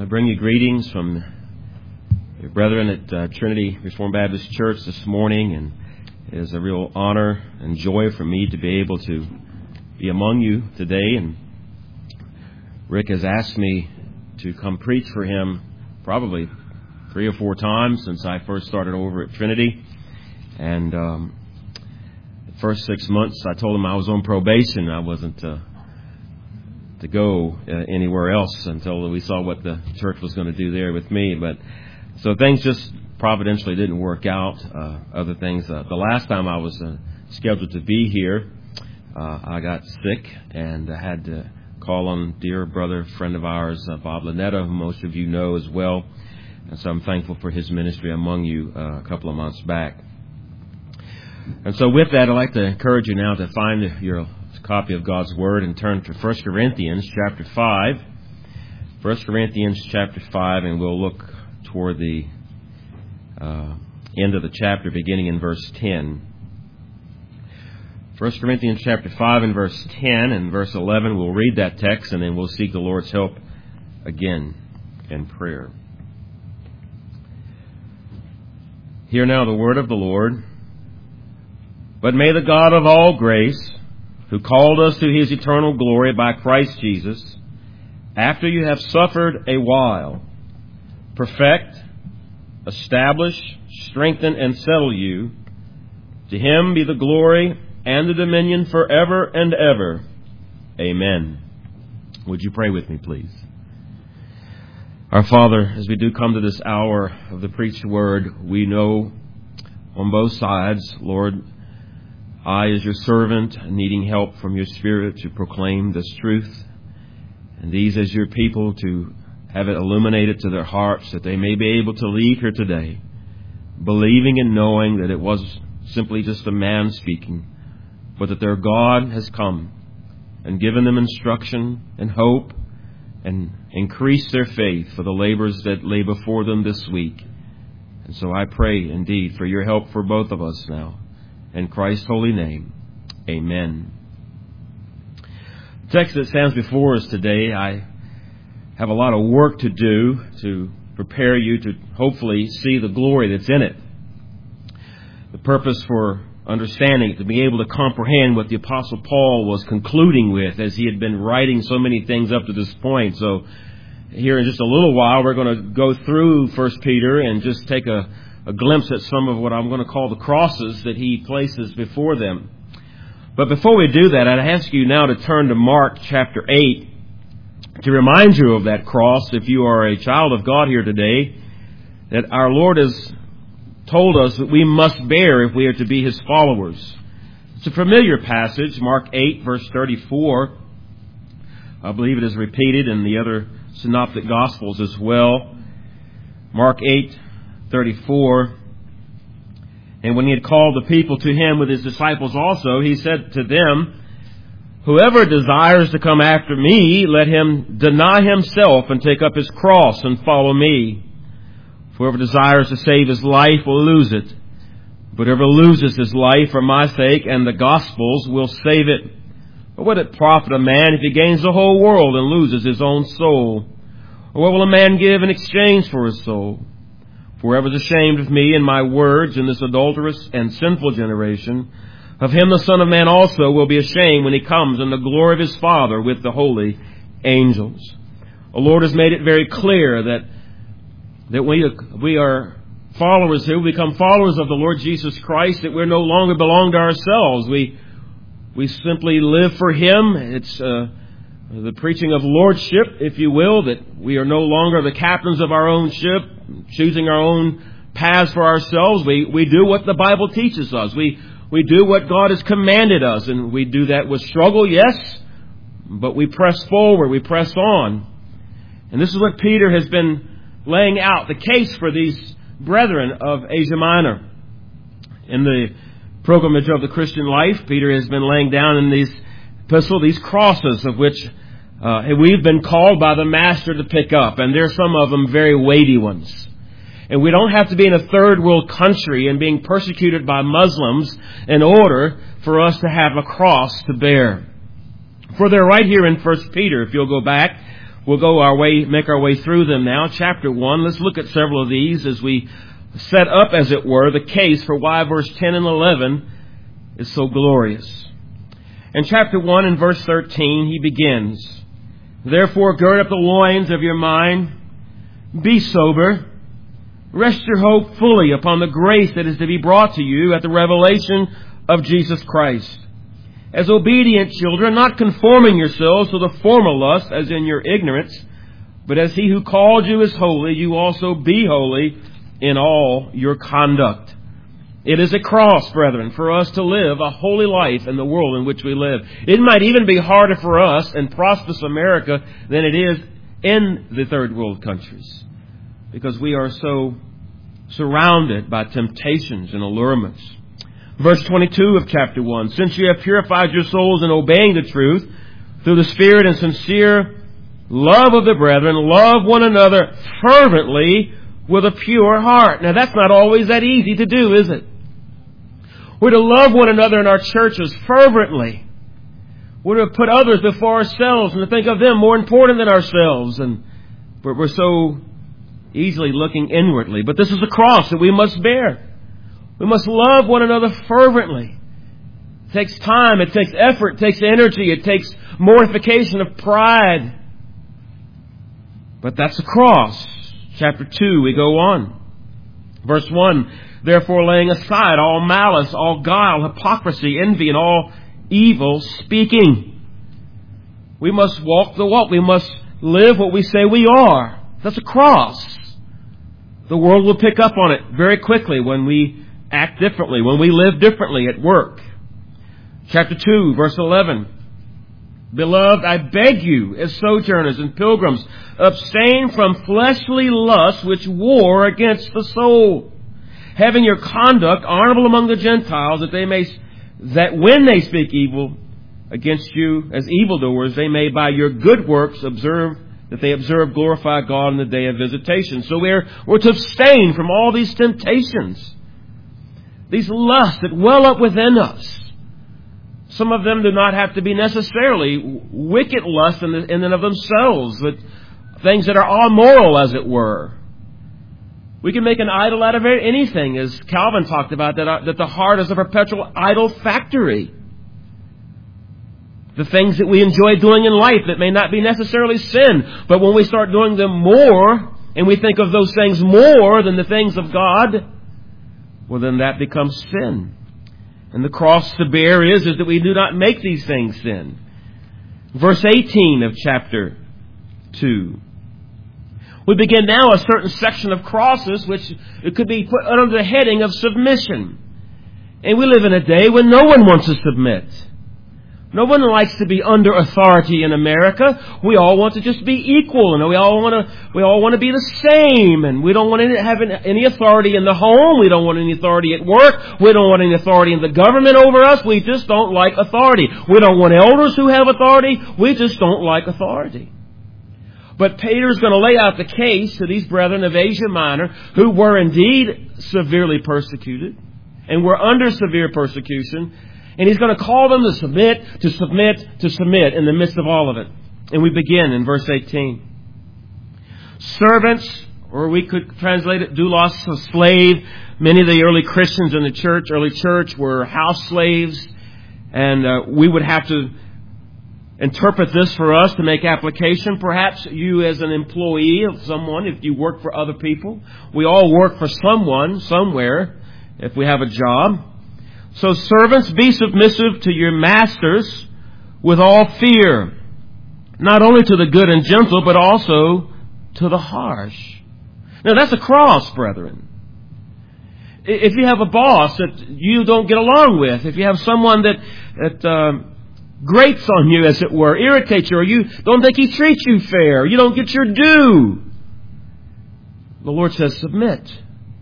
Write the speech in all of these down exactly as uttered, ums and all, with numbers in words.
I bring you greetings from your brethren at uh, Trinity Reformed Baptist Church this morning, and it is a real honor and joy for me to be able to be among you today. And Rick has asked me to come preach for him probably three or four times since I first started over at Trinity. And um, the first six months I told him I was on probation. I wasn't uh, to go uh, anywhere else until we saw what the church was going to do there with me. But so things just providentially didn't work out. Uh, other things. Uh, the last time I was uh, scheduled to be here, uh, I got sick and I had to call on dear brother, friend of ours, uh, Bob Lanetta, who most of you know as well. And so I'm thankful for his ministry among you uh, a couple of months back. And so with that, I'd like to encourage you now to find your copy of God's Word and turn to First Corinthians chapter five. First Corinthians chapter five, and we'll look toward the uh, end of the chapter beginning in verse ten. First Corinthians chapter five and verse ten and verse eleven, we'll read that text and then we'll seek the Lord's help again in prayer. Hear now the word of the Lord. But may the God of all grace, who called us to His eternal glory by Christ Jesus, after you have suffered a while, perfect, establish, strengthen, and settle you. To Him be the glory and the dominion forever and ever. Amen. Would you pray with me, please? Our Father, as we do come to this hour of the preached word, we know on both sides, Lord, I, as your servant, needing help from your Spirit to proclaim this truth, and these as your people to have it illuminated to their hearts that they may be able to leave here today, believing and knowing that it was simply just a man speaking, but that their God has come and given them instruction and hope and increased their faith for the labors that lay before them this week. And so I pray indeed for your help for both of us now. In Christ's holy name, amen. The text that stands before us today, I have a lot of work to do to prepare you to hopefully see the glory that's in it. The purpose for understanding it, to be able to comprehend what the Apostle Paul was concluding with as he had been writing so many things up to this point. So here in just a little while, we're going to go through First Peter and just take a a glimpse at some of what I'm going to call the crosses that he places before them. But before we do that, I'd ask you now to turn to Mark chapter eight to remind you of that cross, if you are a child of God here today, that our Lord has told us that we must bear if we are to be His followers. It's a familiar passage, Mark eight, verse thirty-four. I believe it is repeated in the other synoptic gospels as well. Mark eight, thirty-four. And when he had called the people to him with his disciples also, he said to them, whoever desires to come after me, let him deny himself and take up his cross and follow me. Whoever desires to save his life will lose it. But whoever loses his life for my sake and the gospel's will save it. But what it profit a man if he gains the whole world and loses his own soul? Or what will a man give in exchange for his soul? Whoever is ashamed of me and my words in this adulterous and sinful generation, of him the Son of Man also will be ashamed when he comes in the glory of his Father with the holy angels. The Lord has made it very clear that that we we are followers who become followers of the Lord Jesus Christ, that we no longer belong to ourselves. We we simply live for Him. It's uh, the preaching of lordship, if you will, that we are no longer the captains of our own ship, choosing our own paths for ourselves. We we do what the Bible teaches us. We we do what God has commanded us, and we do that with struggle, yes, but we press forward, we press on. And this is what Peter has been laying out, the case for these brethren of Asia Minor. In the pilgrimage of the Christian life, Peter has been laying down in these epistle these crosses of which uh, we've been called by the Master to pick up, and there are some of them very weighty ones. And we don't have to be in a third world country and being persecuted by Muslims in order for us to have a cross to bear. For they're right here in First Peter, if you'll go back, We'll go our way, make our way through them now. Chapter one, let's look at several of these as we set up, as it were, the case for why verse ten and eleven is so glorious. In chapter one and verse thirteen, he begins, "Therefore gird up the loins of your mind, be sober, rest your hope fully upon the grace that is to be brought to you at the revelation of Jesus Christ. As obedient children, not conforming yourselves to the former lust, as in your ignorance, but as he who called you is holy, you also be holy in all your conduct." It is a cross, brethren, for us to live a holy life in the world in which we live. It might even be harder for us in prosperous America than it is in the third world countries, because we are so surrounded by temptations and allurements. Verse twenty-two of chapter one, "Since you have purified your souls in obeying the truth through the Spirit and sincere love of the brethren, love one another fervently with a pure heart." Now that's not always that easy to do, is it? We're to love one another in our churches fervently. We're to put others before ourselves and to think of them more important than ourselves. And we're so easily looking inwardly. But this is a cross that we must bear. We must love one another fervently. It takes time, it takes effort, it takes energy, it takes mortification of pride. But that's the cross. Chapter two, we go on. Verse one, "Therefore laying aside all malice, all guile, hypocrisy, envy, and all evil speaking." We must walk the walk. We must live what we say we are. That's a cross. The world will pick up on it very quickly when we act differently, when we live differently at work. Chapter two, verse eleven. "Beloved, I beg you, as sojourners and pilgrims, abstain from fleshly lusts which war against the soul, having your conduct honorable among the Gentiles, that they may, that when they speak evil against you as evildoers, they may by your good works observe, that they observe, glorify God in the day of visitation." So we're, we're to abstain from all these temptations, these lusts that well up within us. Some of them do not have to be necessarily wicked lusts in, the, in and of themselves, but things that are amoral, as it were. We can make an idol out of anything, as Calvin talked about, that, that the heart is a perpetual idol factory. The things that we enjoy doing in life that may not be necessarily sin, but when we start doing them more, and we think of those things more than the things of God, well, then that becomes sin. And the cross to bear is, is that we do not make these things sin. Verse eighteen of chapter two. We begin now a certain section of crosses which it could be put under the heading of submission. And we live in a day when no one wants to submit. No one likes to be under authority in America. We all want to just be equal, and we all want to we all want to be the same, and we don't want to have any authority in the home. We don't want any authority at work. We don't want any authority in the government over us. We just don't like authority. We don't want elders who have authority. We just don't like authority. But Peter's going to lay out the case to these brethren of Asia Minor who were indeed severely persecuted and were under severe persecution. And he's going to call them to submit, to submit, to submit in the midst of all of it. And we begin in verse eighteen. Servants, or we could translate it, doulos, a slave. Many of the early Christians in the church, early church, were house slaves. And uh, we would have to interpret this for us to make application. Perhaps you as an employee of someone, if you work for other people. We all work for someone, somewhere, if we have a job. So servants, be submissive to your masters with all fear, not only to the good and gentle, but also to the harsh. Now that's a cross, brethren. If you have a boss that you don't get along with, if you have someone that, that uh, grates on you, as it were, irritates you, or you don't think he treats you fair, you don't get your due, the Lord says submit.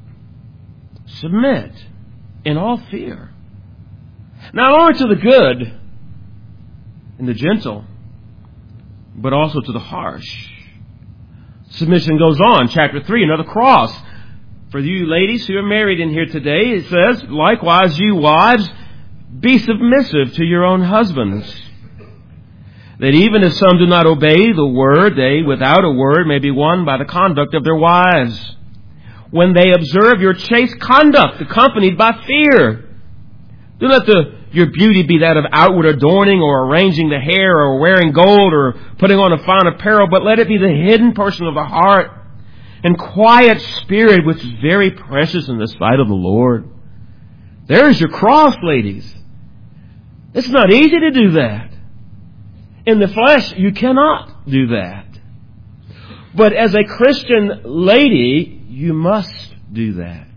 Submit in all fear. Not only to the good and the gentle, but also to the harsh. Submission goes on. Chapter three, another cross. For you ladies who are married in here today, it says, likewise you wives, be submissive to your own husbands. that even if some do not obey the word, they, without a word, may be won by the conduct of their wives, when they observe your chaste conduct, accompanied by fear. Do not the, your beauty be that of outward adorning, or arranging the hair, or wearing gold, or putting on a fine apparel, but let it be the hidden portion of the heart, and quiet spirit, which is very precious in the sight of the Lord. There is your cross, ladies. It's not easy to do that. In the flesh, you cannot do that. But as a Christian lady, you must do that.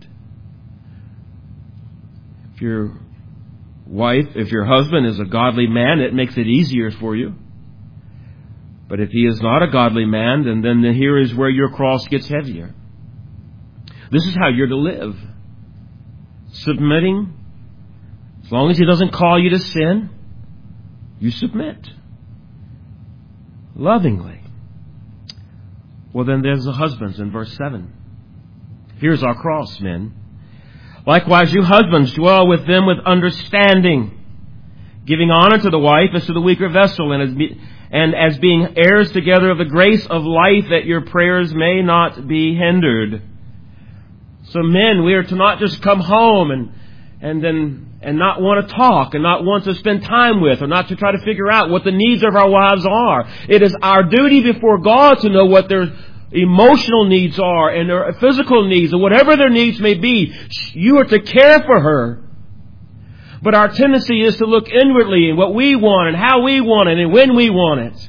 If your wife, if your husband is a godly man, it makes it easier for you. But if he is not a godly man, then, then here is where your cross gets heavier. This is how you're to live. Submitting. As long as he doesn't call you to sin, you submit. Lovingly. Well, then there's the husbands in verse seven. Here's our cross, men. Likewise, you husbands, dwell with them with understanding, giving honor to the wife as to the weaker vessel, and as, be, and as being heirs together of the grace of life, that your prayers may not be hindered. So men, we are to not just come home and and then and not want to talk and not want to spend time with, or not to try to figure out what the needs of our wives are. It is our duty before God to know what their emotional needs are and their physical needs, or whatever their needs may be. You are to care for her. But our tendency is to look inwardly and what we want and how we want it and when we want it.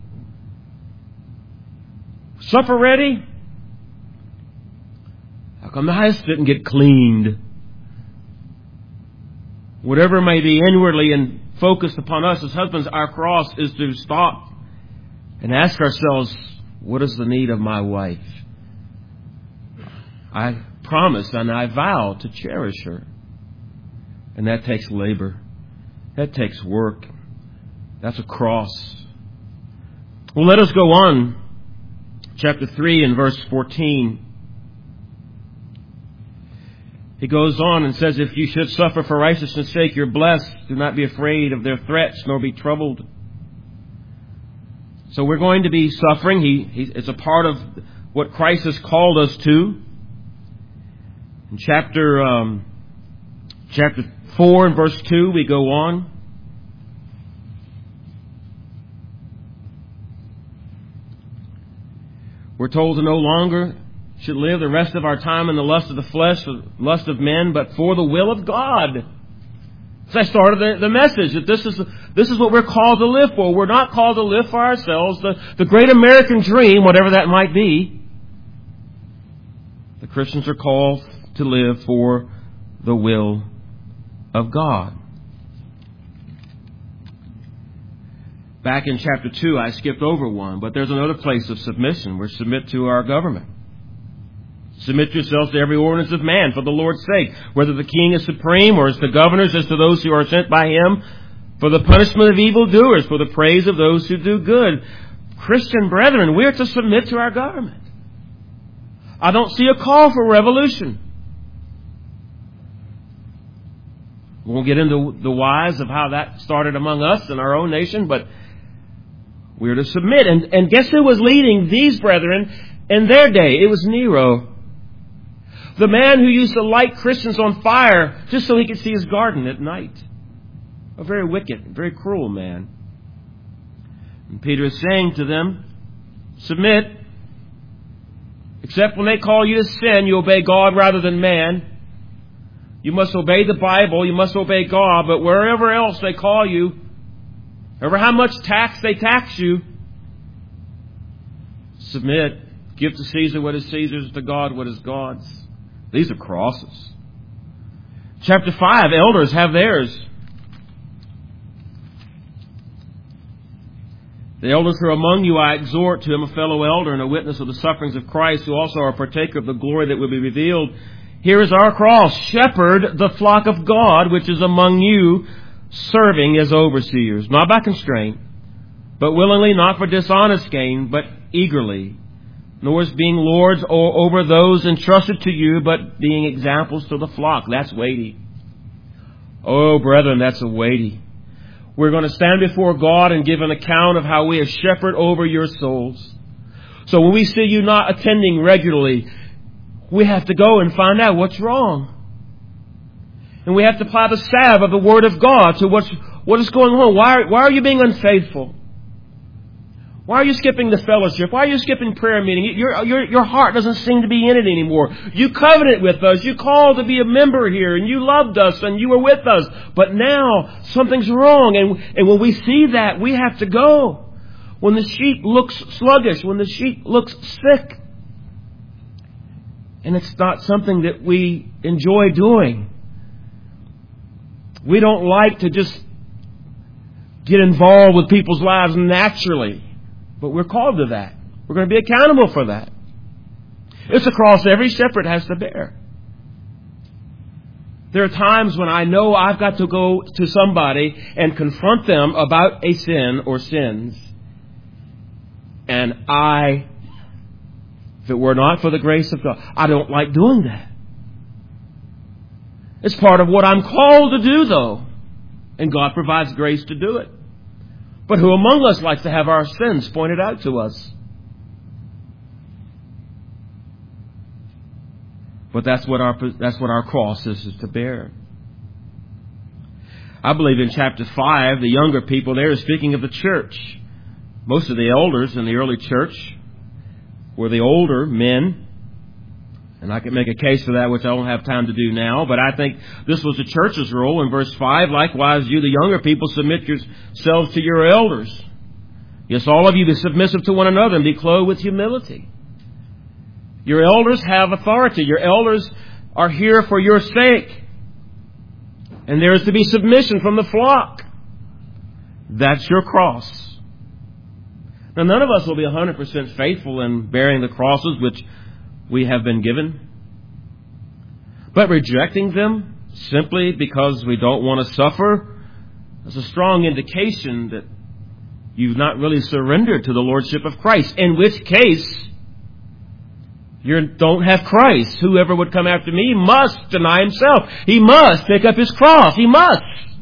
Supper ready? How come the house didn't get cleaned? Whatever may be inwardly and focused upon us as husbands, our cross is to stop and ask ourselves, what is the need of my wife? I promise and I vow to cherish her. And that takes labor. That takes work. That's a cross. Well, let us go on. Chapter three and verse fourteen. He goes on and says, if you should suffer for righteousness' sake, you're blessed. Do not be afraid of their threats, nor be troubled. So we're going to be suffering. He, he, it's a part of what Christ has called us to. In chapter, um, chapter four and verse two, we go on. We're told to no longer should live the rest of our time in the lust of the flesh, the lust of men, but for the will of God. So I started the, the message that this is this is what we're called to live for. We're not called to live for ourselves, the, the great American dream, whatever that might be. The Christians are called to live for the will of God. Back in chapter two, I skipped over one, but there's another place of submission. We submit to our government. Submit yourselves to every ordinance of man for the Lord's sake, whether the king is supreme or as the governors, as to those who are sent by him, for the punishment of evildoers, for the praise of those who do good. Christian brethren, we are to submit to our government. I don't see a call for revolution. We won't get into the whys of how that started among us in our own nation, but we're to submit. And, and guess who was leading these brethren in their day? It was Nero. The man who used to light Christians on fire just so he could see his garden at night. A very wicked, very cruel man. And Peter is saying to them, submit. Except when they call you to sin, you obey God rather than man. You must obey the Bible. You must obey God. But wherever else they call you, ever how much tax they tax you, submit. Give to Caesar what is Caesar's, to God what is God's. These are crosses. Chapter five, elders have theirs. The elders who are among you, I exhort to him, a fellow elder and a witness of the sufferings of Christ, who also are a partaker of the glory that will be revealed. Here is our cross. Shepherd the flock of God, which is among you, serving as overseers, not by constraint, but willingly, not for dishonest gain, but eagerly, nor as being lords over those entrusted to you, but being examples to the flock. That's weighty. Oh, brethren, that's a weighty. We're going to stand before God and give an account of how we have shepherded over your souls. So when we see you not attending regularly, we have to go and find out what's wrong. And we have to apply the salve of the Word of God to what's, what is going on. Why, why are you being unfaithful? Why are you skipping the fellowship? Why are you skipping prayer meeting? Your, your, your heart doesn't seem to be in it anymore. You covenanted with us. You called to be a member here, and you loved us, and you were with us. But now something's wrong. And, and when we see that, we have to go. When the sheep looks sluggish, when the sheep looks sick, and it's not something that we enjoy doing. We don't like to just get involved with people's lives naturally. But we're called to that. We're going to be accountable for that. It's a cross every shepherd has to bear. There are times when I know I've got to go to somebody and confront them about a sin or sins. And I, if it were not for the grace of God, I don't like doing that. It's part of what I'm called to do, though. And God provides grace to do it. But who among us likes to have our sins pointed out to us? But that's what our that's what our cross is, is to bear. I believe in chapter five, the younger people there is speaking of the church. Most of the elders in the early church were the older men. And I can make a case for that, which I don't have time to do now. But I think this was the church's role in verse five. Likewise, you, the younger people, submit yourselves to your elders. Yes, all of you be submissive to one another and be clothed with humility. Your elders have authority. Your elders are here for your sake. And there is to be submission from the flock. That's your cross. Now, none of us will be one hundred percent faithful in bearing the crosses which we have been given. But rejecting them simply because we don't want to suffer is a strong indication that you've not really surrendered to the Lordship of Christ. In which case, you don't have Christ. Whoever would come after me must deny himself. He must pick up his cross. He must.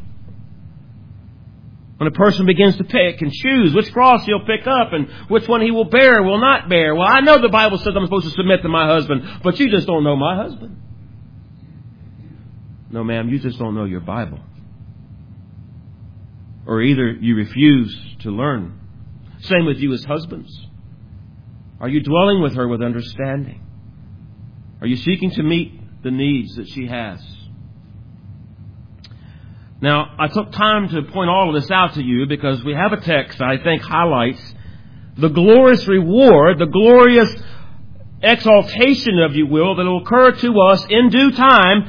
When a person begins to pick and choose which cross he'll pick up and which one he will bear or will not bear. Well, I know the Bible says I'm supposed to submit to my husband, but you just don't know my husband. No, ma'am, you just don't know your Bible. Or either you refuse to learn. Same with you as husbands. Are you dwelling with her with understanding? Are you seeking to meet the needs that she has? Now, I took time to point all of this out to you because we have a text that I think highlights the glorious reward, the glorious exaltation, if you will, that will occur to us in due time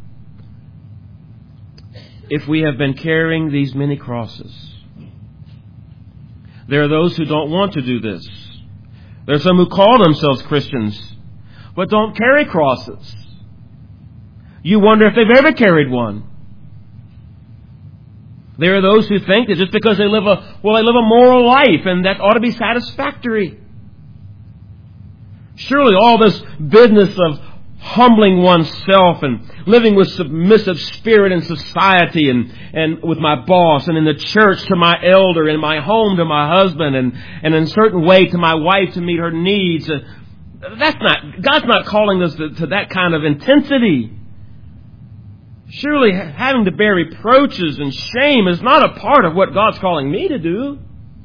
if we have been carrying these many crosses. There are those who don't want to do this. There are some who call themselves Christians but don't carry crosses. You wonder if they've ever carried one. There are those who think that just because they live a, well, they live a moral life and that ought to be satisfactory. Surely all this business of humbling oneself and living with submissive spirit in society and, and with my boss and in the church to my elder, in my home to my husband and, and in a certain way to my wife to meet her needs. Uh, that's not, God's not calling us to, to that kind of intensity. Surely having to bear reproaches and shame is not a part of what God's calling me to do.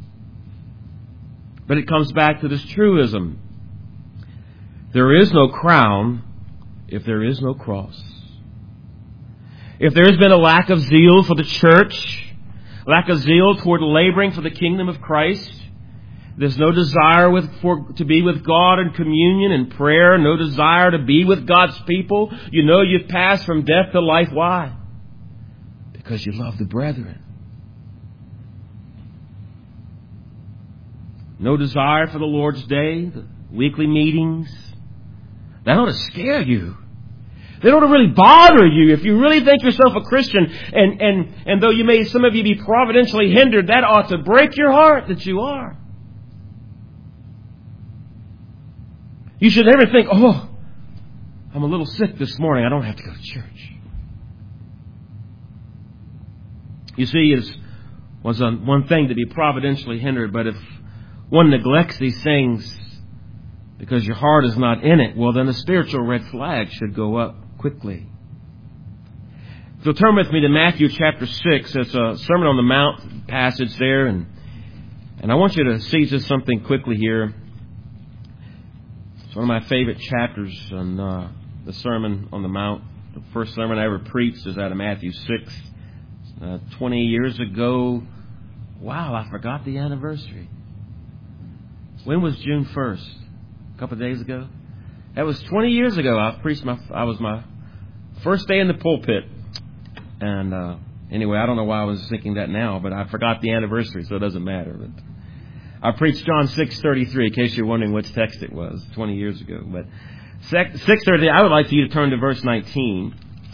But it comes back to this truism. There is no crown if there is no cross. If there has been a lack of zeal for the church, lack of zeal toward laboring for the kingdom of Christ, there's no desire with, for, to be with God in communion and prayer, no desire to be with God's people. You know you've passed from death to life. Why? Because you love the brethren. No desire for the Lord's Day, the weekly meetings. That ought to scare you. That ought to really bother you. If you really think yourself a Christian, and, and, and though you may, some of you be providentially hindered, that ought to break your heart that you are. You should never think, oh, I'm a little sick this morning. I don't have to go to church. You see, as was a, one thing to be providentially hindered, but if one neglects these things because your heart is not in it, well, then the spiritual red flag should go up quickly. So turn with me to Matthew chapter six. It's a Sermon on the Mount passage there, and and I want you to see just something quickly here. It's one of my favorite chapters on uh, the Sermon on the Mount. The first sermon I ever preached is out of Matthew six. Uh, twenty years ago. Wow, I forgot the anniversary. When was June first? A couple of days ago? That was twenty years ago. I preached my, I was my first day in the pulpit. And uh, anyway, I don't know why I was thinking that now, but I forgot the anniversary, so it doesn't matter. But I preached John six thirty-three, in case you're wondering which text it was, twenty years ago. But six thirty, I would like for you to turn to verse nineteen.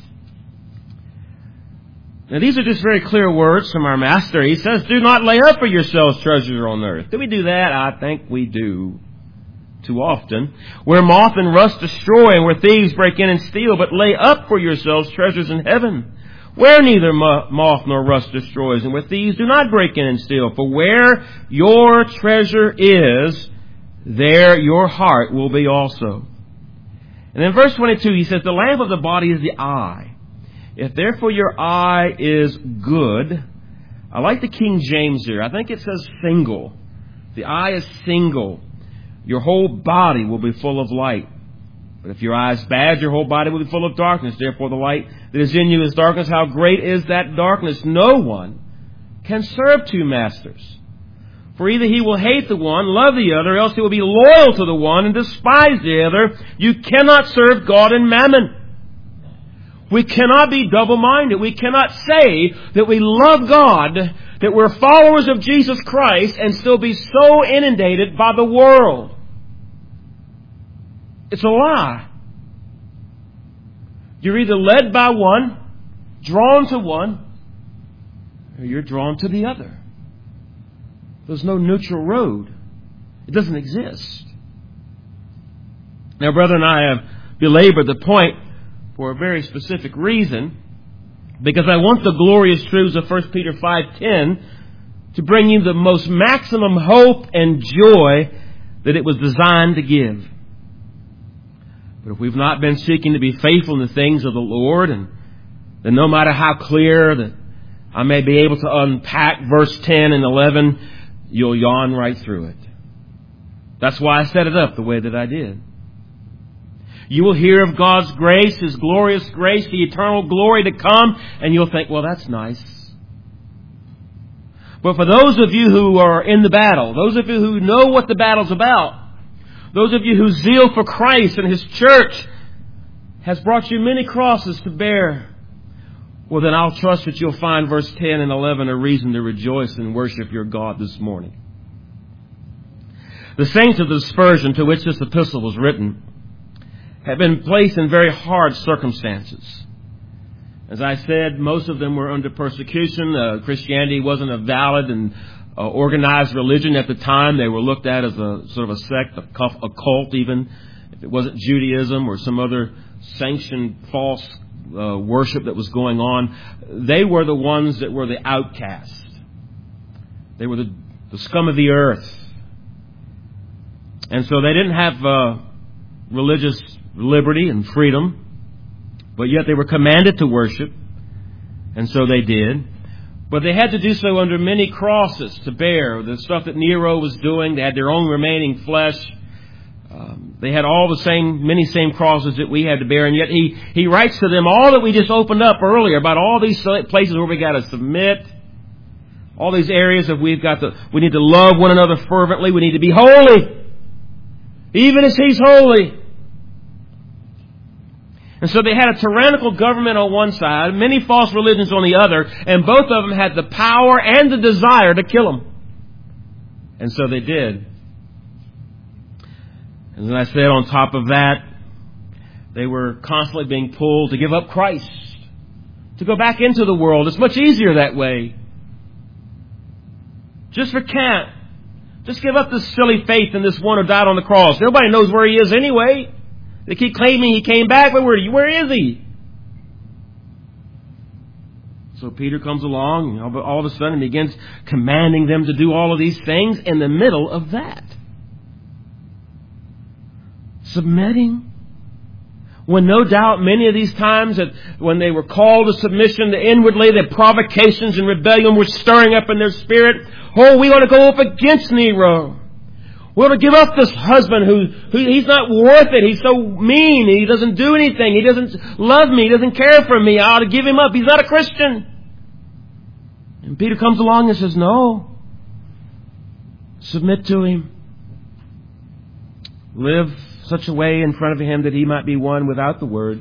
Now, these are just very clear words from our Master. He says, do not lay up for yourselves treasures on earth. Do we do that? I think we do too often. Where moth and rust destroy and where thieves break in and steal, but lay up for yourselves treasures in heaven, where neither moth nor rust destroys, and where thieves do not break in and steal. For where your treasure is, there your heart will be also. And in verse twenty-two, he says, the lamp of the body is the eye. If therefore your eye is good, I like the King James here. I think it says single. The eye is single. Your whole body will be full of light. But if your eye is bad, your whole body will be full of darkness. Therefore the light that is in you is darkness. How great is that darkness? No one can serve two masters. For either he will hate the one, love the other, or else he will be loyal to the one and despise the other. You cannot serve God and mammon. We cannot be double-minded. We cannot say that we love God, that we're followers of Jesus Christ, and still be so inundated by the world. It's a lie. You're either led by one, drawn to one, or you're drawn to the other. There's no neutral road. It doesn't exist. Now, brethren, I have belabored the point for a very specific reason, because I want the glorious truths of First Peter five ten to bring you the most maximum hope and joy that it was designed to give. But if we've not been seeking to be faithful in the things of the Lord, and then no matter how clear that I may be able to unpack verse ten and eleven, you'll yawn right through it. That's why I set it up the way that I did. You will hear of God's grace, His glorious grace, the eternal glory to come, and you'll think, well, that's nice. But for those of you who are in the battle, those of you who know what the battle's about, those of you whose zeal for Christ and His church has brought you many crosses to bear, well, then I'll trust that you'll find verse ten and eleven a reason to rejoice and worship your God this morning. The saints of the dispersion to which this epistle was written have been placed in very hard circumstances. As I said, most of them were under persecution. Uh, Christianity wasn't a valid and uh, organized religion at the time. They were looked at as a sort of a sect, a cult even. If it wasn't Judaism or some other sanctioned false uh, worship that was going on, they were the ones that were the outcasts. They were the, the scum of the earth. And so they didn't have uh, religious liberty and freedom, but yet they were commanded to worship, and so they did. But they had to do so under many crosses to bear. The stuff that Nero was doing, they had their own remaining flesh. Um, they had all the same, many same crosses that we had to bear, and yet he, he writes to them all that we just opened up earlier about all these places where we got to submit, all these areas that we've got to, we need to love one another fervently, we need to be holy, even as He's holy. And so they had a tyrannical government on one side, many false religions on the other, and both of them had the power and the desire to kill them. And so they did. And as I said, on top of that, they were constantly being pulled to give up Christ, to go back into the world. It's much easier that way. Just recant. Just give up this silly faith in this one who died on the cross. Nobody knows where He is anyway. They keep claiming He came back, but where, where is He? So Peter comes along and all of a sudden begins commanding them to do all of these things in the middle of that. Submitting. When no doubt many of these times that when they were called to submission, the inwardly the provocations and rebellion were stirring up in their spirit. Oh, we want to go up against Nero. We want to give up this husband who, who he's not worth it. He's so mean. He doesn't do anything. He doesn't love me. He doesn't care for me. I ought to give him up. He's not a Christian. And Peter comes along and says, no. Submit to him. Live such a way in front of him that he might be one without the word.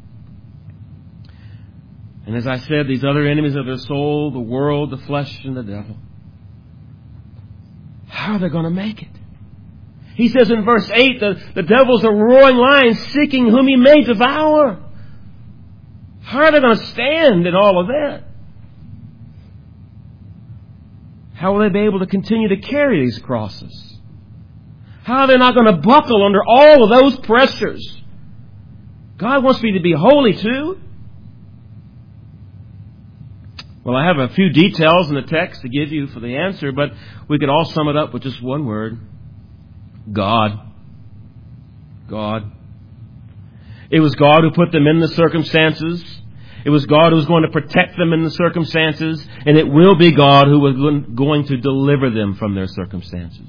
And as I said, these other enemies of their soul, the world, the flesh, and the devil, how are they going to make it? He says in verse eight, the, the devil's a roaring lion seeking whom he may devour. How are they going to stand in all of that? How will they be able to continue to carry these crosses? How are they not going to buckle under all of those pressures? God wants me to be holy too. Well, I have a few details in the text to give you for the answer, but we could all sum it up with just one word. God. God. It was God who put them in the circumstances. It was God who was going to protect them in the circumstances. And it will be God who was going to deliver them from their circumstances.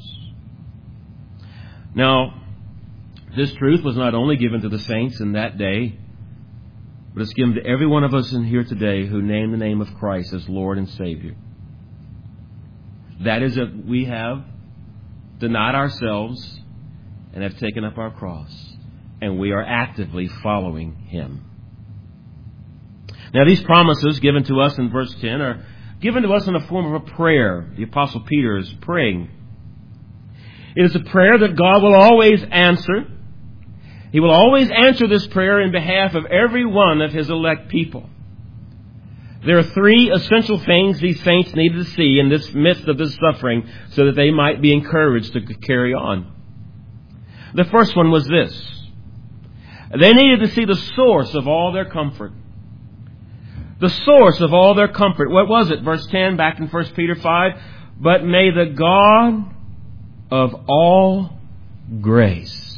Now, this truth was not only given to the saints in that day, but it's given to every one of us in here today who name the name of Christ as Lord and Savior. That is, that we have denied ourselves and have taken up our cross, and we are actively following Him. Now, these promises given to us in verse ten are given to us in the form of a prayer. The Apostle Peter is praying. It is a prayer that God will always answer. He will always answer this prayer in behalf of every one of His elect people. There are three essential things these saints needed to see in this midst of this suffering so that they might be encouraged to carry on. The first one was this. They needed to see the source of all their comfort. The source of all their comfort. What was it? Verse ten back in First Peter five. But may the God of all grace,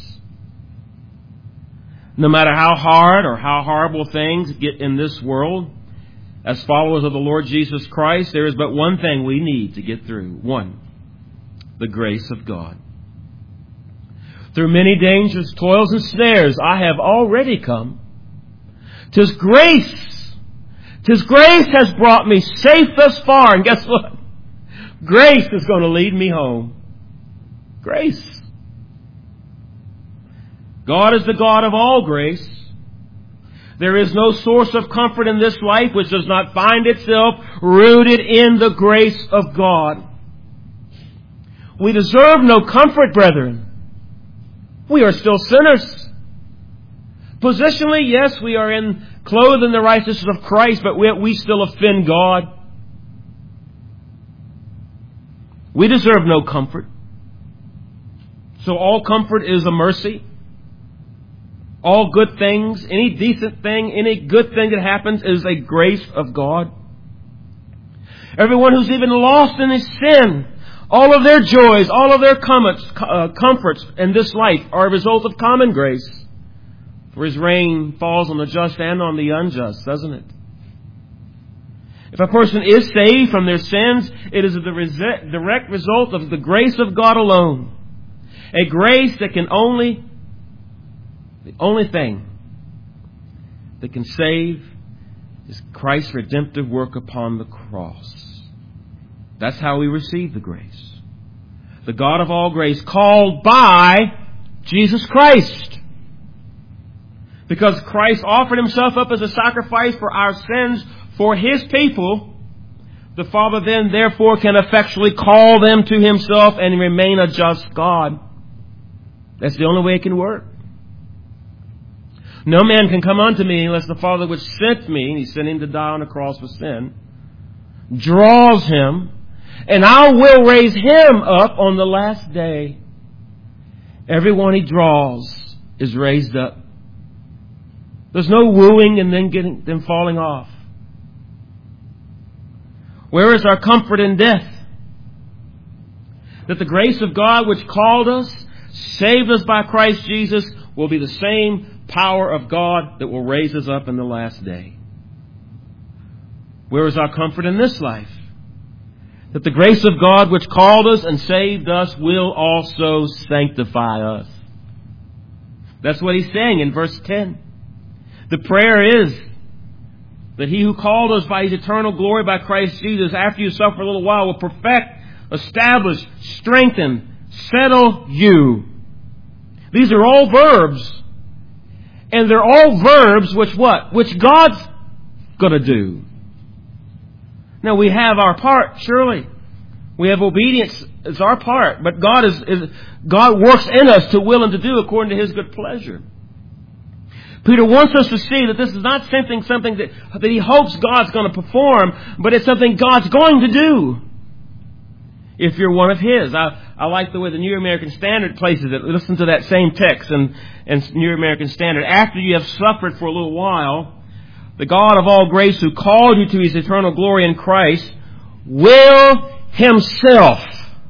no matter how hard or how horrible things get in this world, as followers of the Lord Jesus Christ, there is but one thing we need to get through. One, the grace of God. Through many dangers, toils, and snares, I have already come. 'Tis grace. 'Tis grace has brought me safe thus far. And guess what? Grace is going to lead me home. Grace. God is the God of all grace. There is no source of comfort in this life which does not find itself rooted in the grace of God. We deserve no comfort, brethren. We are still sinners. Positionally, yes, we are in clothed in the righteousness of Christ, but we, we still offend God. We deserve no comfort. So all comfort is a mercy. All good things, any decent thing, any good thing that happens is a grace of God. Everyone who's even lost in his sin, all of their joys, all of their comforts, uh, comforts in this life are a result of common grace. For His rain falls on the just and on the unjust, doesn't it? If a person is saved from their sins, it is the direct result of the grace of God alone. A grace that can only The only thing that can save is Christ's redemptive work upon the cross. That's how we receive the grace. The God of all grace called by Jesus Christ. Because Christ offered Himself up as a sacrifice for our sins for His people, the Father then therefore can effectually call them to Himself and remain a just God. That's the only way it can work. No man can come unto me unless the Father which sent me, and He sent Him to die on the cross for sin, draws him, and I will raise him up on the last day. Everyone He draws is raised up. There's no wooing and then getting them falling off. Where is our comfort in death? That the grace of God which called us, saved us by Christ Jesus, will be the same power of God that will raise us up in the last day. Where is our comfort in this life? That the grace of God which called us and saved us will also sanctify us. That's what he's saying in verse ten. The prayer is that he who called us by his eternal glory by Christ Jesus, after you suffer a little while, will perfect, establish, strengthen, settle you. These are all verbs. And they're all verbs which what? Which God's going to do. Now we have our part, surely. We have obedience as our part. But God is, is God works in us to will and to do according to His good pleasure. Peter wants us to see that this is not something, something that, that he hopes God's going to perform, but it's something God's going to do. If you're one of His. I, I like the way the New American Standard places it. Listen to that same text in, in New American Standard. After you have suffered for a little while, the God of all grace who called you to His eternal glory in Christ will Himself,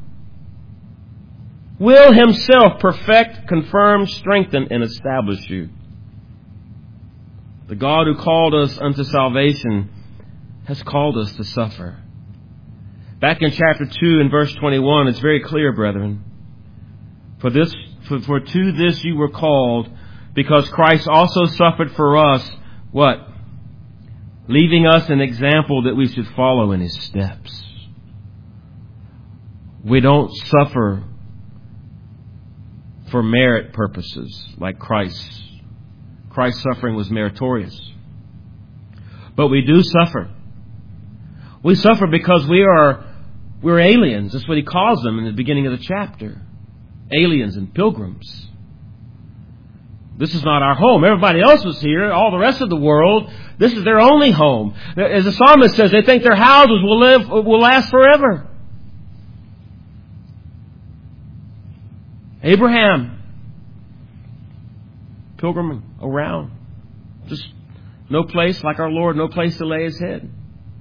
will Himself perfect, confirm, strengthen, and establish you. The God who called us unto salvation has called us to suffer. Back in chapter two and verse twenty-one, it's very clear, brethren. For this, for, for to this you were called, because Christ also suffered for us, what? Leaving us an example that we should follow in His steps. We don't suffer for merit purposes like Christ. Christ's suffering was meritorious. But we do suffer. We suffer because we are we're aliens. That's what he calls them in the beginning of the chapter. Aliens and pilgrims. This is not our home. Everybody else is here. All the rest of the world, this is their only home. As the psalmist says, they think their houses will live, will last forever. Abraham, pilgriming around. Just no place like our Lord, no place to lay His head.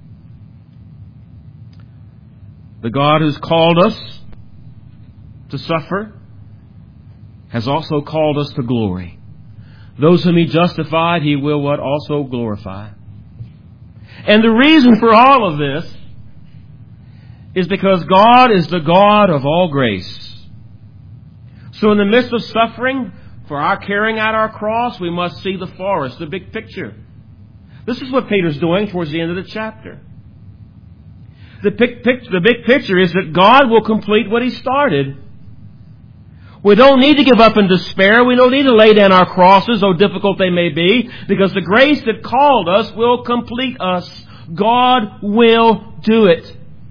The God who's called us to suffer has also called us to glory. Those whom He justified, He will what? Also glorify. And the reason for all of this is because God is the God of all grace. So in the midst of suffering, for our carrying out our cross, we must see the forest, the big picture. This is what Peter's doing towards the end of the chapter. The big, the big picture is that God will complete what He started. We don't need to give up in despair. We don't need to lay down our crosses, though difficult they may be, because the grace that called us will complete us. God will do it.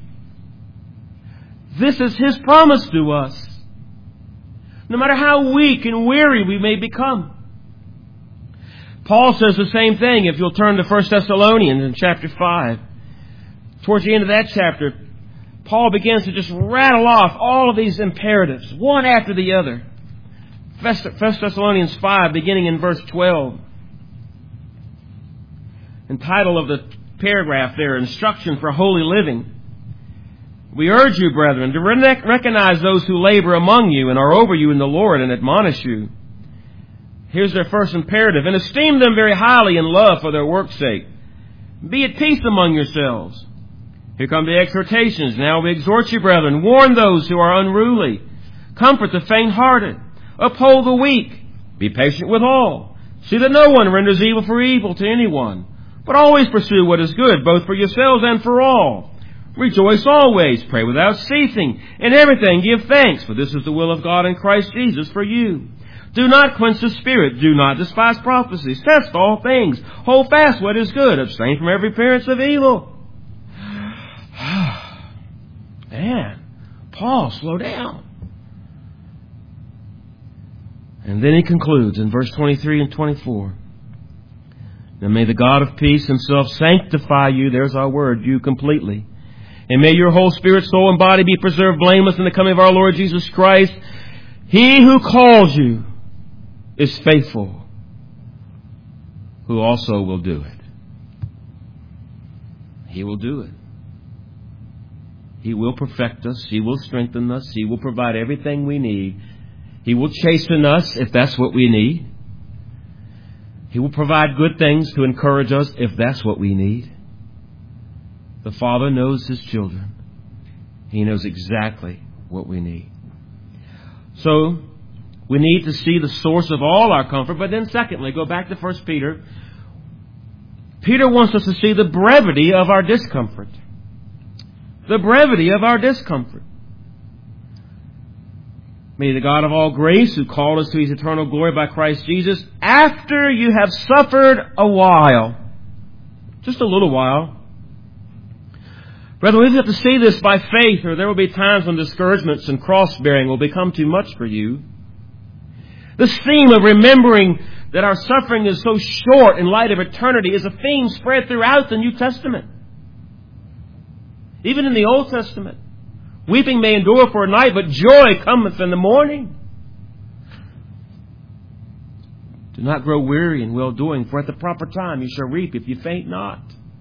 This is His promise to us. No matter how weak and weary we may become. Paul says the same thing if you'll turn to First Thessalonians in chapter five. Towards the end of that chapter, Paul begins to just rattle off all of these imperatives, one after the other. First Thessalonians five, beginning in verse twelve. The title of the paragraph there, Instruction for Holy Living. We urge you, brethren, to recognize those who labor among you and are over you in the Lord and admonish you. Here's their first imperative. And esteem them very highly in love for their work's sake. Be at peace among yourselves. Here come the exhortations. Now we exhort you, brethren. Warn those who are unruly. Comfort the faint-hearted. Uphold the weak. Be patient with all. See that no one renders evil for evil to anyone. But always pursue what is good, both for yourselves and for all. Rejoice always, pray without ceasing. In everything give thanks, for this is the will of God in Christ Jesus for you. Do not quench the Spirit. Do not despise prophecies. Test all things. Hold fast what is good. Abstain from every appearance of evil. Man, Paul, slow down. And then he concludes in verse twenty-three and twenty-four. Now may the God of peace Himself sanctify you, there's our word, you completely. And may your whole spirit, soul, and body be preserved blameless in the coming of our Lord Jesus Christ. He who calls you is faithful, who also will do it. He will do it. He will perfect us. He will strengthen us. He will provide everything we need. He will chasten us if that's what we need. He will provide good things to encourage us if that's what we need. The Father knows His children. He knows exactly what we need. So, we need to see the source of all our comfort. But then secondly, go back to First Peter. Peter wants us to see the brevity of our discomfort. The brevity of our discomfort. May the God of all grace, who called us to His eternal glory by Christ Jesus, after you have suffered a while, just a little while. Brethren, we have to see this by faith, or there will be times when discouragements and cross-bearing will become too much for you. This theme of remembering that our suffering is so short in light of eternity is a theme spread throughout the New Testament. Even in the Old Testament. Weeping may endure for a night, but joy cometh in the morning. Do not grow weary in well-doing, for at the proper time you shall reap if you faint not.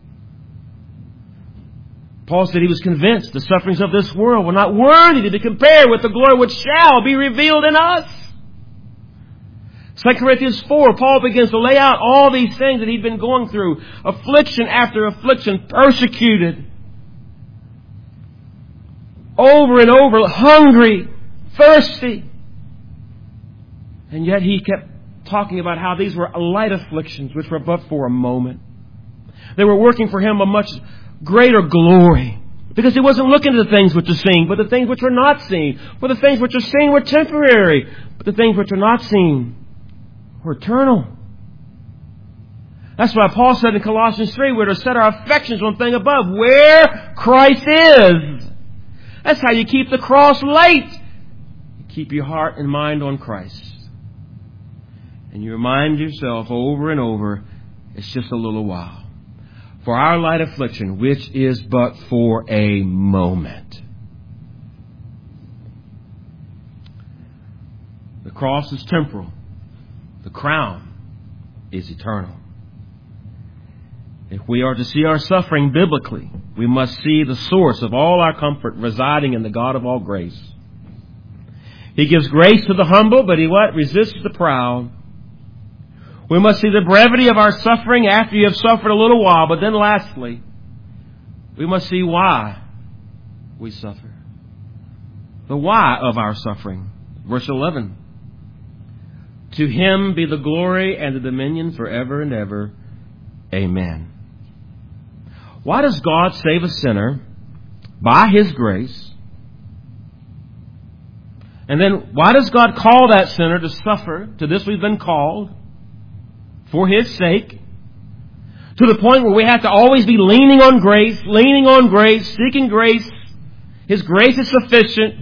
Paul said he was convinced the sufferings of this world were not worthy to be compared with the glory which shall be revealed in us. Second Corinthians four, Paul begins to lay out all these things that he'd been going through. Affliction after affliction, persecuted. Over and over, hungry, thirsty. And yet he kept talking about how these were light afflictions, which were but for a moment. They were working for him a much greater glory. Because he wasn't looking at the things which are seen, but the things which are not seen. For the things which are seen were temporary, but the things which are not seen were eternal. That's why Paul said in Colossians three, we're to set our affections on things above, where Christ is. That's how you keep the cross light. You keep your heart and mind on Christ. And you remind yourself over and over, it's just a little while. For our light affliction, which is but for a moment. The cross is temporal. The crown is eternal. If we are to see our suffering biblically, we must see the source of all our comfort residing in the God of all grace. He gives grace to the humble, but He what? Resists the proud. We must see the brevity of our suffering after you have suffered a little while. But then lastly, we must see why we suffer. The why of our suffering. Verse eleven. To Him be the glory and the dominion forever and ever. Amen. Why does God save a sinner by His grace? And then why does God call that sinner to suffer? To this we've been called for His sake. To the point where we have to always be leaning on grace, leaning on grace, seeking grace. His grace is sufficient.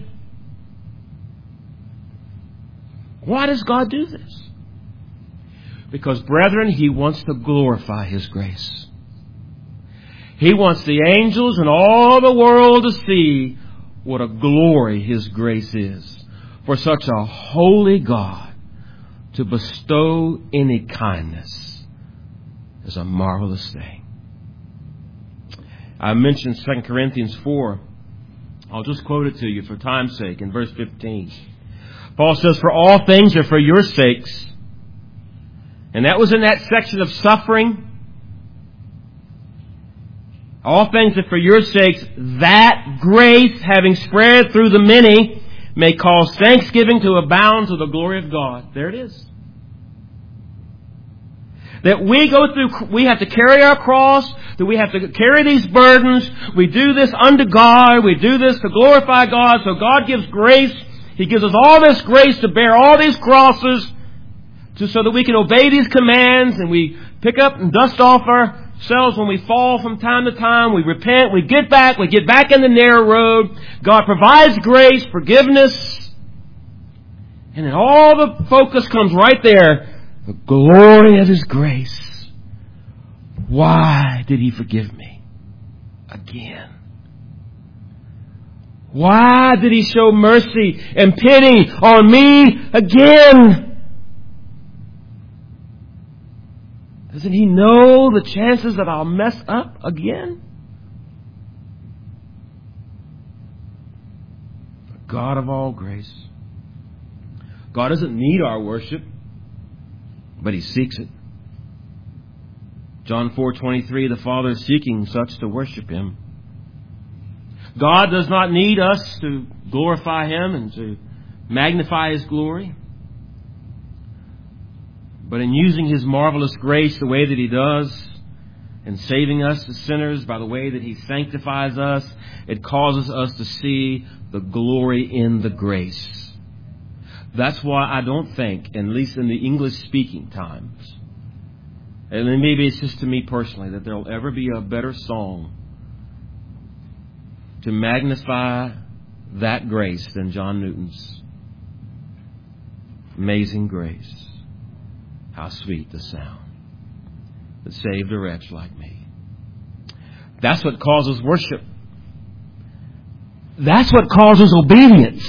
Why does God do this? Because, brethren, He wants to glorify His grace. He wants the angels and all the world to see what a glory His grace is. For such a holy God to bestow any kindness is a marvelous thing. I mentioned Second Corinthians four. I'll just quote it to you for time's sake in verse fifteen. Paul says, for all things are for your sakes. And that was in that section of suffering. All things are for your sakes, that grace, having spread through the many, may cause thanksgiving to abound to the glory of God. There it is. That we go through, we have to carry our cross, that we have to carry these burdens. We do this unto God. We do this to glorify God. So God gives grace. He gives us all this grace to bear all these crosses to, so that we can obey these commands, and we pick up and dust off ourselves when we fall from time to time. We repent. We get back. We get back in the narrow road. God provides grace, forgiveness. And then all the focus comes right there. The glory of His grace. Why did He forgive me again? Why did He show mercy and pity on me again? Doesn't He know the chances that I'll mess up again? God of all grace. God doesn't need our worship, but He seeks it. John four twenty-three, the Father is seeking such to worship Him. God does not need us to glorify Him and to magnify His glory. But in using His marvelous grace the way that He does, and saving us as sinners by the way that He sanctifies us, it causes us to see the glory in the grace. That's why I don't think, at least in the English-speaking times, and maybe it's just to me personally, that there will ever be a better song to magnify that grace than John Newton's Amazing Grace. How sweet the sound that saved a wretch like me. That's what causes worship. That's what causes obedience.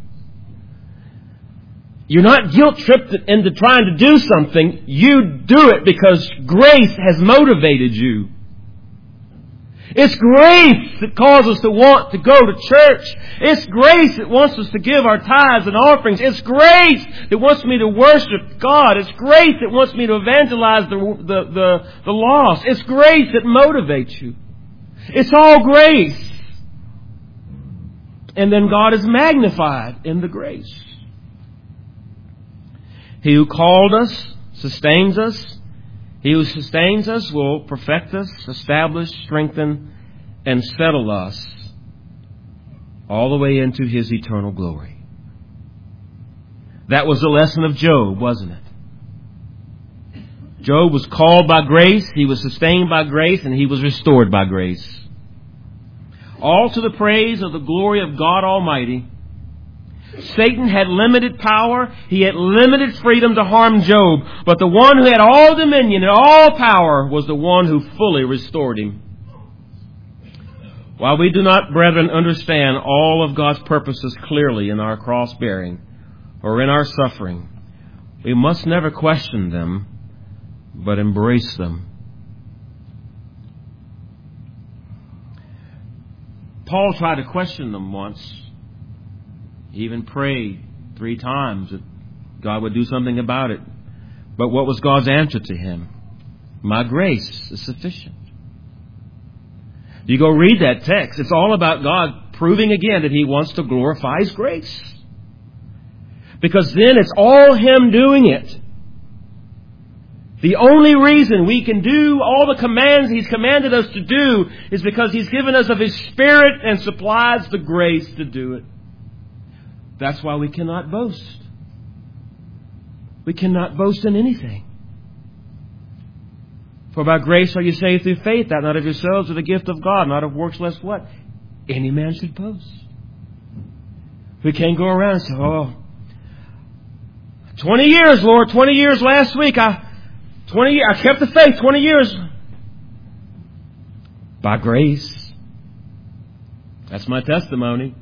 You're not guilt-tripped into trying to do something. You do it because grace has motivated you. It's grace that causes us to want to go to church. It's grace that wants us to give our tithes and offerings. It's grace that wants me to worship God. It's grace that wants me to evangelize the, the, the, the lost. It's grace that motivates you. It's all grace. And then God is magnified in the grace. He who called us sustains us. He who sustains us will perfect us, establish, strengthen, and settle us all the way into His eternal glory. That was the lesson of Job, wasn't it? Job was called by grace, he was sustained by grace, and he was restored by grace. All to the praise of the glory of God Almighty. Satan had limited power. He had limited freedom to harm Job. But the one who had all dominion and all power was the one who fully restored him. While we do not, brethren, understand all of God's purposes clearly in our cross-bearing or in our suffering, we must never question them, but embrace them. Paul tried to question them once. He even prayed three times that God would do something about it. But what was God's answer to him? My grace is sufficient. You go read that text. It's all about God proving again that He wants to glorify His grace. Because then it's all Him doing it. The only reason we can do all the commands He's commanded us to do is because He's given us of His Spirit and supplies the grace to do it. That's why we cannot boast. We cannot boast in anything. For by grace are you saved through faith, that not of yourselves, or the gift of God, not of works, lest what? Any man should boast. We can't go around and say, oh, twenty years, Lord, twenty years last week, I, twenty years, I kept the faith, twenty years. By grace. That's my testimony.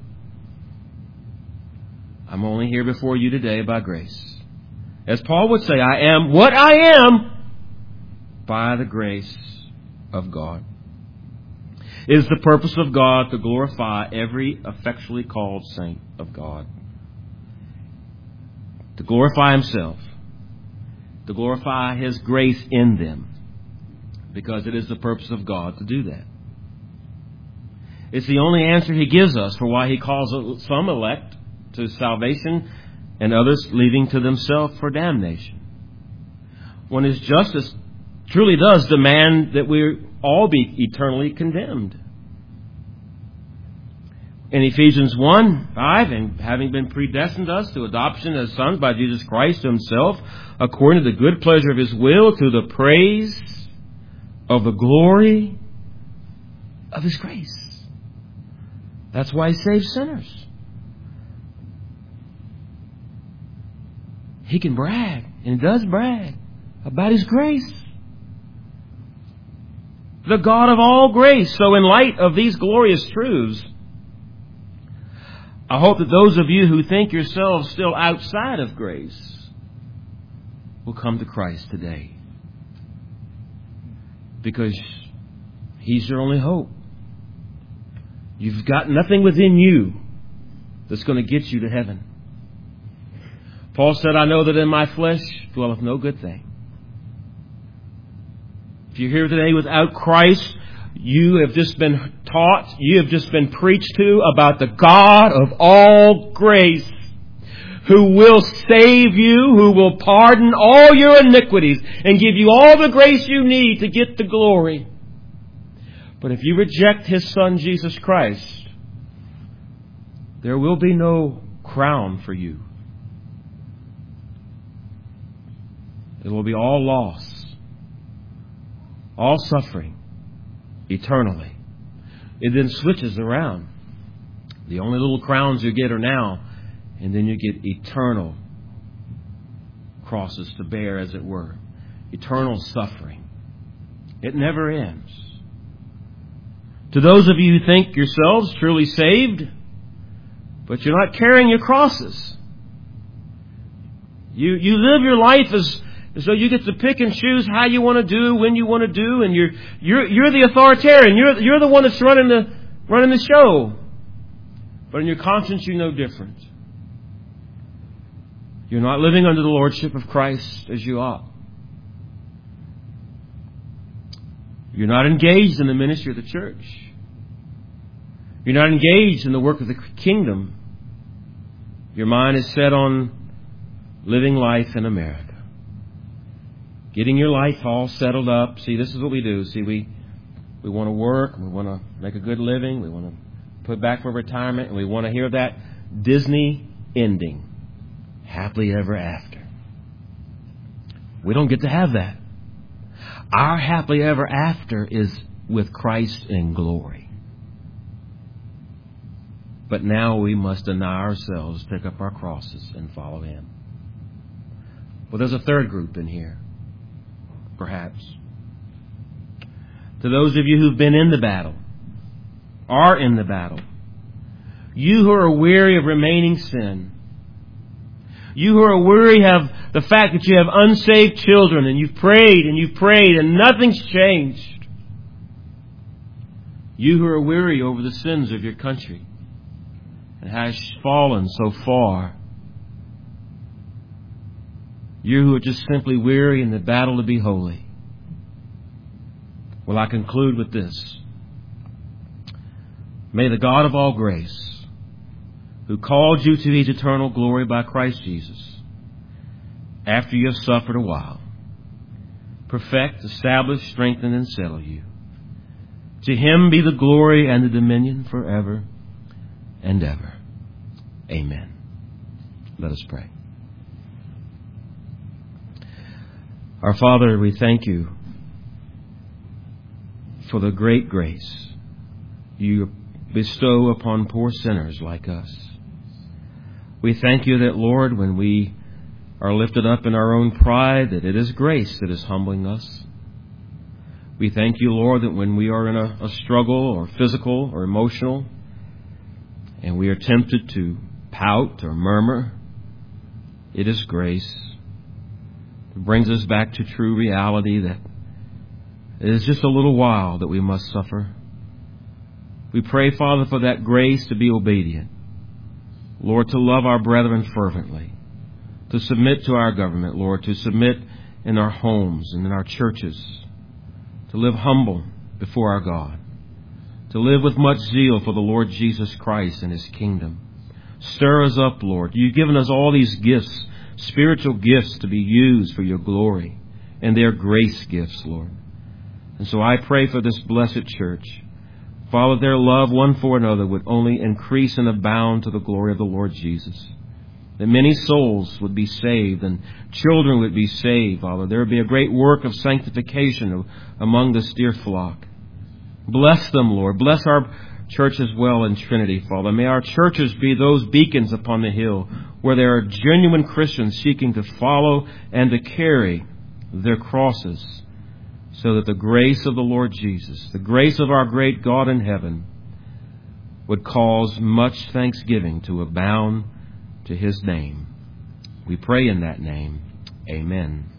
I'm only here before you today by grace. As Paul would say, I am what I am by the grace of God. It is the purpose of God to glorify every effectually called saint of God. To glorify Himself. To glorify His grace in them. Because it is the purpose of God to do that. It's the only answer He gives us for why He calls some elect to salvation and others leading to themselves for damnation. When His justice truly does demand that we all be eternally condemned. In Ephesians one five, and having been predestined us to adoption as sons by Jesus Christ to Himself, according to the good pleasure of His will, to the praise of the glory of His grace. That's why He saves sinners. He can brag, and He does brag, about His grace. The God of all grace. So in light of these glorious truths, I hope that those of you who think yourselves still outside of grace will come to Christ today. Because He's your only hope. You've got nothing within you that's going to get you to heaven. Paul said, I know that in my flesh dwelleth no good thing. If you're here today without Christ, you have just been taught, you have just been preached to about the God of all grace, who will save you, who will pardon all your iniquities and give you all the grace you need to get the glory. But if you reject His Son, Jesus Christ, there will be no crown for you. It will be all loss, all suffering, eternally. It then switches around. The only little crowns you get are now, and then you get eternal crosses to bear, as it were. Eternal suffering. It never ends. To those of you who think yourselves truly saved, but you're not carrying your crosses. You you live your life as, as though you get to pick and choose how you want to do, when you want to do, and you're you're you're the authoritarian. You're you're the one that's running the running the show. But in your conscience, you know different. You're not living under the lordship of Christ as you ought. You're not engaged in the ministry of the church. You're not engaged in the work of the kingdom. Your mind is set on living life in America. Getting your life all settled up. See, this is what we do. See, we, we want to work. We want to make a good living. We want to put back for retirement. And we want to hear that Disney ending. Happily ever after. We don't get to have that. Our happily ever after is with Christ in glory. But now we must deny ourselves, pick up our crosses, and follow Him. Well, there's a third group in here, perhaps. To those of you who've been in the battle, are in the battle, you who are weary of remaining sin, you who are weary of the fact that you have unsaved children and you've prayed and you've prayed and nothing's changed. You who are weary over the sins of your country and has fallen so far. You who are just simply weary in the battle to be holy. Well, I conclude with this. May the God of all grace, who called you to His eternal glory by Christ Jesus, after you have suffered a while, perfect, establish, strengthen, and settle you. To Him be the glory and the dominion forever and ever. Amen. Let us pray. Our Father, we thank You for the great grace You bestow upon poor sinners like us. We thank You that, Lord, when we are lifted up in our own pride, that it is grace that is humbling us. We thank You, Lord, that when we are in a, a struggle or physical or emotional, and we are tempted to pout or murmur, it is grace that brings us back to true reality that it is just a little while that we must suffer. We pray, Father, for that grace to be obedient. Lord, to love our brethren fervently, to submit to our government, Lord, to submit in our homes and in our churches, to live humble before our God, to live with much zeal for the Lord Jesus Christ and His kingdom. Stir us up, Lord. You've given us all these gifts, spiritual gifts, to be used for Your glory, and they're grace gifts, Lord. And so I pray for this blessed church. Father, their love one for another would only increase and abound to the glory of the Lord Jesus. That many souls would be saved and children would be saved, Father. There would be a great work of sanctification among this dear flock. Bless them, Lord. Bless our church as well in Trinity, Father. May our churches be those beacons upon the hill where there are genuine Christians seeking to follow and to carry their crosses, so that the grace of the Lord Jesus, the grace of our great God in heaven, would cause much thanksgiving to abound to His name. We pray in that name. Amen.